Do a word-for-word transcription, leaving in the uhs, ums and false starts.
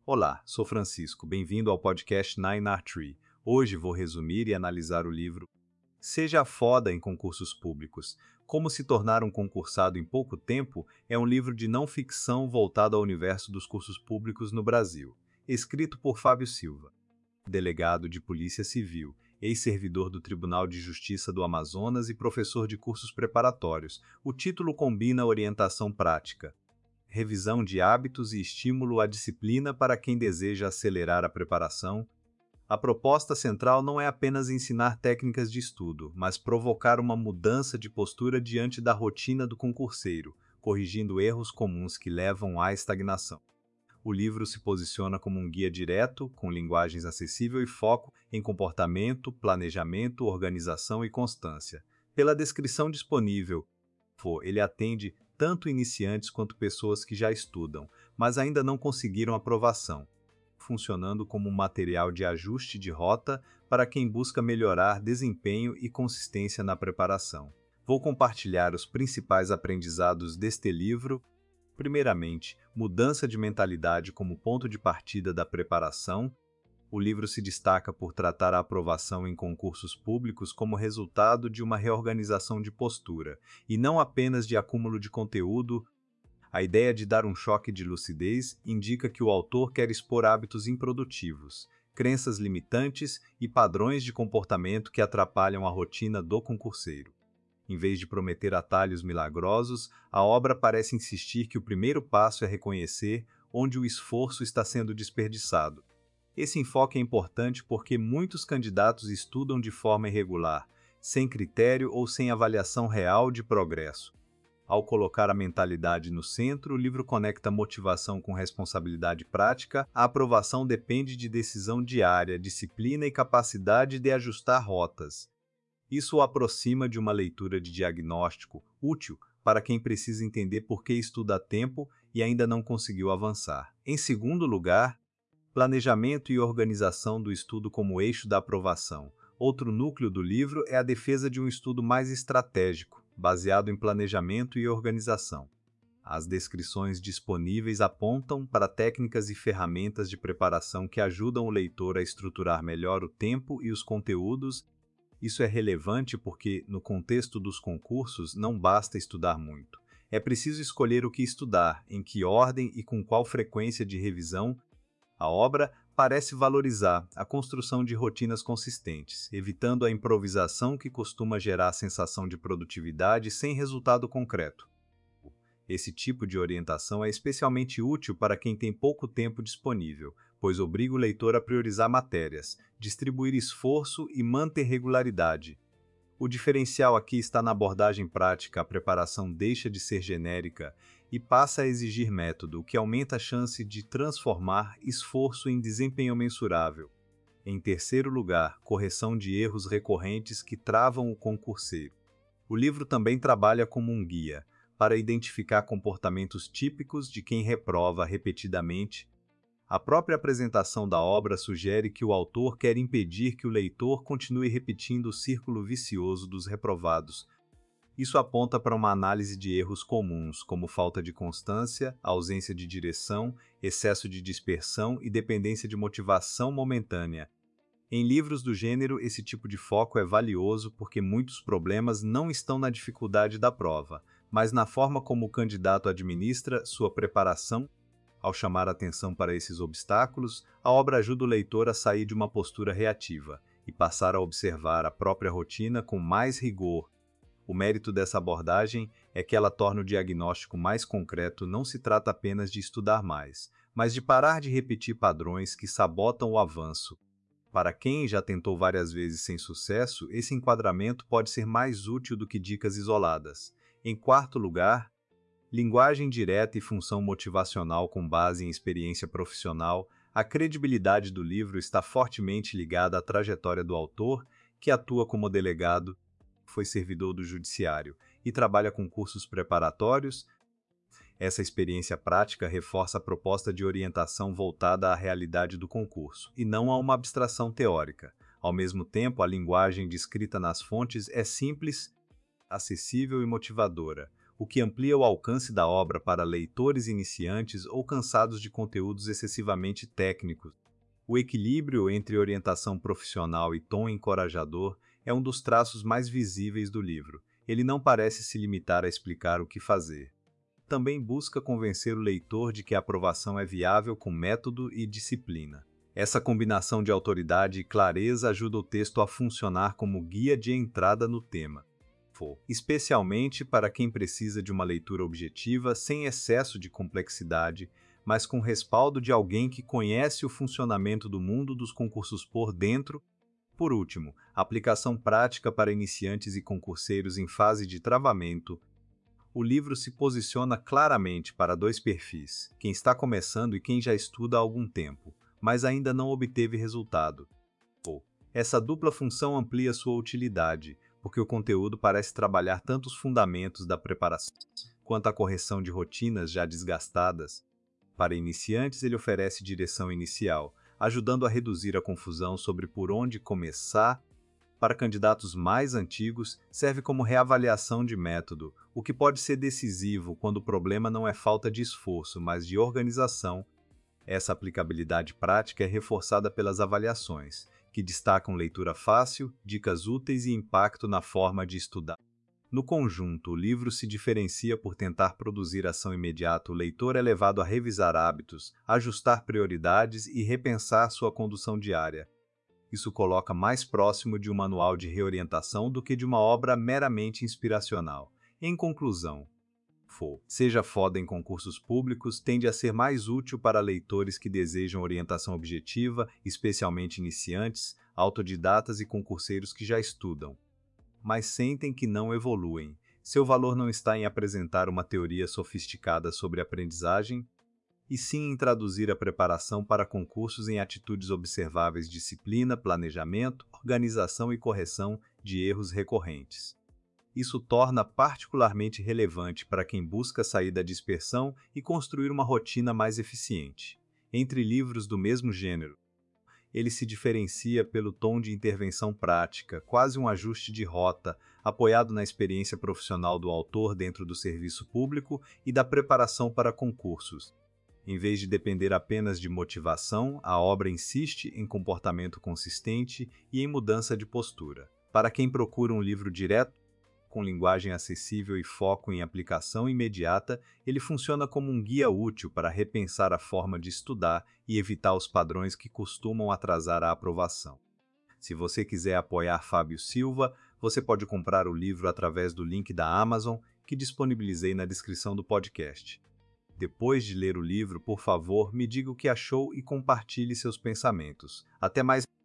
Olá, sou Francisco, bem-vindo ao podcast Nine R Tree. Hoje vou resumir e analisar o livro Seja Foda em Concursos Públicos. Como se tornar um concursado em pouco tempo é um livro de não ficção voltado ao universo dos cursos públicos no Brasil. Escrito por Fábio Silva, delegado de Polícia Civil, ex-servidor do Tribunal de Justiça do Amazonas e professor de cursos preparatórios. O título combina orientação prática, revisão de hábitos e estímulo à disciplina para quem deseja acelerar a preparação. A proposta central não é apenas ensinar técnicas de estudo, mas provocar uma mudança de postura diante da rotina do concurseiro, corrigindo erros comuns que levam à estagnação. O livro se posiciona como um guia direto, com linguagens acessível e foco em comportamento, planejamento, organização e constância. Pela descrição disponível, ele atende tanto iniciantes quanto pessoas que já estudam, mas ainda não conseguiram aprovação, funcionando como um material de ajuste de rota para quem busca melhorar desempenho e consistência na preparação. Vou compartilhar os principais aprendizados deste livro. Primeiramente, mudança de mentalidade como ponto de partida da preparação. O livro se destaca por tratar a aprovação em concursos públicos como resultado de uma reorganização de postura, e não apenas de acúmulo de conteúdo. A ideia de dar um choque de lucidez indica que o autor quer expor hábitos improdutivos, crenças limitantes e padrões de comportamento que atrapalham a rotina do concurseiro. Em vez de prometer atalhos milagrosos, a obra parece insistir que o primeiro passo é reconhecer onde o esforço está sendo desperdiçado. Esse enfoque é importante porque muitos candidatos estudam de forma irregular, sem critério ou sem avaliação real de progresso. Ao colocar a mentalidade no centro, o livro conecta motivação com responsabilidade prática. A aprovação depende de decisão diária, disciplina e capacidade de ajustar rotas. Isso o aproxima de uma leitura de diagnóstico útil para quem precisa entender por que estuda a tempo e ainda não conseguiu avançar. Em segundo lugar, planejamento e organização do estudo como eixo da aprovação. Outro núcleo do livro é a defesa de um estudo mais estratégico, baseado em planejamento e organização. As descrições disponíveis apontam para técnicas e ferramentas de preparação que ajudam o leitor a estruturar melhor o tempo e os conteúdos. Isso é relevante porque, no contexto dos concursos, não basta estudar muito. É preciso escolher o que estudar, em que ordem e com qual frequência de revisão. A obra parece valorizar a construção de rotinas consistentes, evitando a improvisação que costuma gerar a sensação de produtividade sem resultado concreto. Esse tipo de orientação é especialmente útil para quem tem pouco tempo disponível, pois obriga o leitor a priorizar matérias, distribuir esforço e manter regularidade. O diferencial aqui está na abordagem prática. A preparação deixa de ser genérica e passa a exigir método, o que aumenta a chance de transformar esforço em desempenho mensurável. Em terceiro lugar, correção de erros recorrentes que travam o concurseiro. O livro também trabalha como um guia para identificar comportamentos típicos de quem reprova repetidamente. A própria apresentação da obra sugere que o autor quer impedir que o leitor continue repetindo o círculo vicioso dos reprovados. Isso aponta para uma análise de erros comuns, como falta de constância, ausência de direção, excesso de dispersão e dependência de motivação momentânea. Em livros do gênero, esse tipo de foco é valioso porque muitos problemas não estão na dificuldade da prova, mas na forma como o candidato administra sua preparação. Ao chamar atenção para esses obstáculos, a obra ajuda o leitor a sair de uma postura reativa e passar a observar a própria rotina com mais rigor. O mérito dessa abordagem é que ela torna o diagnóstico mais concreto. Não se trata apenas de estudar mais, mas de parar de repetir padrões que sabotam o avanço. Para quem já tentou várias vezes sem sucesso, esse enquadramento pode ser mais útil do que dicas isoladas. Em quarto lugar, linguagem direta e função motivacional com base em experiência profissional. A credibilidade do livro está fortemente ligada à trajetória do autor, que atua como delegado, foi servidor do judiciário e trabalha com cursos preparatórios. Essa experiência prática reforça a proposta de orientação voltada à realidade do concurso, e não a uma abstração teórica. Ao mesmo tempo, a linguagem descrita nas fontes é simples, acessível e motivadora. o que amplia o alcance da obra para leitores iniciantes ou cansados de conteúdos excessivamente técnicos. O equilíbrio entre orientação profissional e tom encorajador é um dos traços mais visíveis do livro. Ele não parece se limitar a explicar o que fazer. Também busca convencer o leitor de que a aprovação é viável com método e disciplina. Essa combinação de autoridade e clareza ajuda o texto a funcionar como guia de entrada no tema, especialmente para quem precisa de uma leitura objetiva sem excesso de complexidade, mas com respaldo de alguém que conhece o funcionamento do mundo dos concursos por dentro. Por último, aplicação prática para iniciantes e concurseiros em fase de travamento. O livro se posiciona claramente para dois perfis, quem está começando e quem já estuda há algum tempo, mas ainda não obteve resultado. Essa dupla função amplia sua utilidade, porque o conteúdo parece trabalhar tanto os fundamentos da preparação quanto a correção de rotinas já desgastadas. Para iniciantes, ele oferece direção inicial, ajudando a reduzir a confusão sobre por onde começar. Para candidatos mais antigos, serve como reavaliação de método, o que pode ser decisivo quando o problema não é falta de esforço, mas de organização. Essa aplicabilidade prática é reforçada pelas avaliações, que destacam leitura fácil, dicas úteis e impacto na forma de estudar. No conjunto, o livro se diferencia por tentar produzir ação imediata. O leitor é levado a revisar hábitos, ajustar prioridades e repensar sua condução diária. Isso coloca mais próximo de um manual de reorientação do que de uma obra meramente inspiracional. Em conclusão, Seja Foda em Concursos Públicos tende a ser mais útil para leitores que desejam orientação objetiva, especialmente iniciantes, autodidatas e concurseiros que já estudam, mas sentem que não evoluem. Seu valor não está em apresentar uma teoria sofisticada sobre aprendizagem, e sim em traduzir a preparação para concursos em atitudes observáveis: disciplina, planejamento, organização e correção de erros recorrentes. Isso torna particularmente relevante para quem busca sair da dispersão e construir uma rotina mais eficiente. Entre livros do mesmo gênero, ele se diferencia pelo tom de intervenção prática, quase um ajuste de rota, apoiado na experiência profissional do autor dentro do serviço público e da preparação para concursos. Em vez de depender apenas de motivação, a obra insiste em comportamento consistente e em mudança de postura. Para quem procura um livro direto, com linguagem acessível e foco em aplicação imediata, ele funciona como um guia útil para repensar a forma de estudar e evitar os padrões que costumam atrasar a aprovação. Se você quiser apoiar Fábio Silva, você pode comprar o livro através do link da Amazon, que disponibilizei na descrição do podcast. Depois de ler o livro, por favor, me diga o que achou e compartilhe seus pensamentos. Até mais!